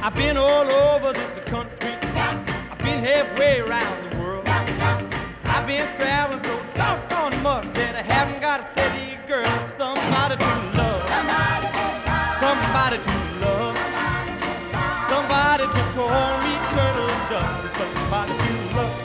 I've been all over this country. I've been halfway around the world. I've been traveling so doggone much that I haven't got a steady girl. Somebody to love. Somebody to love. Somebody to call me turtle dove. Somebody to love.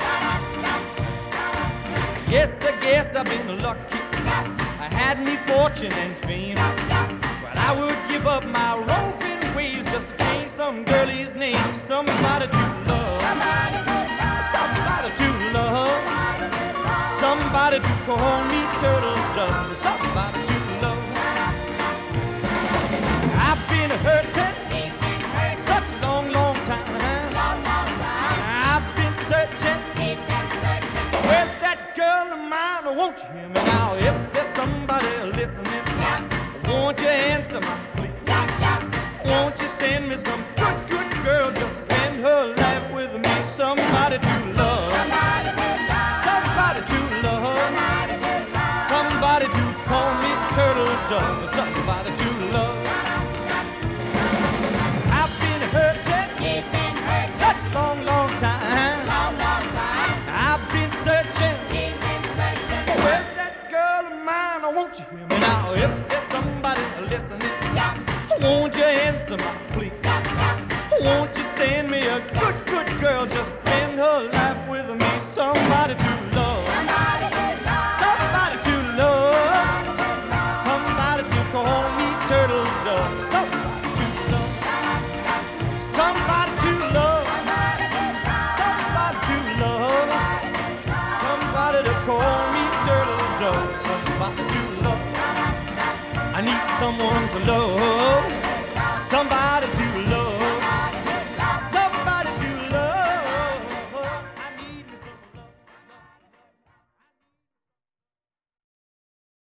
Yes, I guess I've been lucky. I had me fortune and fame, but I would give up my roving ways just to change some girlie's name. Somebody to love. Somebody to love. Somebody to call me turtle dove. Somebody to love. I've been hurting such a long, long time. I've been searching. Where's that girl of mine? Won't you hear me now? If there's somebody listening, won't you answer my plea? Won't you send me some good, good girl just to spend her life with me? Somebody to love. Somebody to love. Somebody to call me turtle dove. Somebody to love. I've been hurting such a long, long time. I've been searching. Where's that girl of mine? Won't you hear me now? If there's somebody listening, won't you answer my plea? Won't you send me a good, good girl just to spend her life with me? Somebody to love. Somebody to love. Somebody to call me turtle dove. Somebody to love. Somebody to love. Somebody to love. Somebody to call me turtle dove. Somebody to love. I need someone to love. Somebody to love.